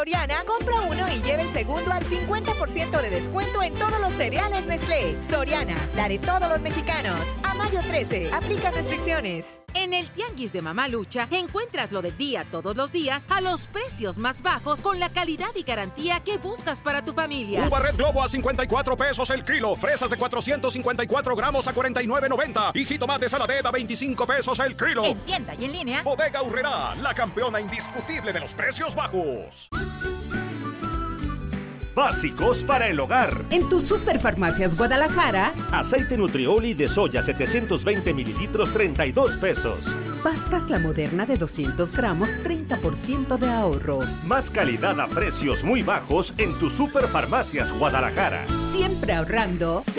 Soriana, compra uno y lleve el segundo al 50% de descuento en todos los cereales Nestlé. Soriana, la de todos los mexicanos. A mayo 13, aplica restricciones. En el Tianguis de Mamá Lucha encuentras lo del día todos los días a los precios más bajos con la calidad y garantía que buscas para tu familia. Uva Red Globo a 54 pesos el kilo, fresas de 454 gramos a 49.90 y jitomate Saladet a 25 pesos el kilo. En tienda y en línea. Bodega Aurrerá, la campeona indiscutible de los precios bajos. Básicos para el hogar. En tu Superfarmacias Guadalajara. Aceite Nutrioli de soya 720 mililitros, 32 pesos. Pastas La Moderna de 200 gramos, 30% de ahorro. Más calidad a precios muy bajos en tu Superfarmacias Guadalajara. Siempre ahorrando.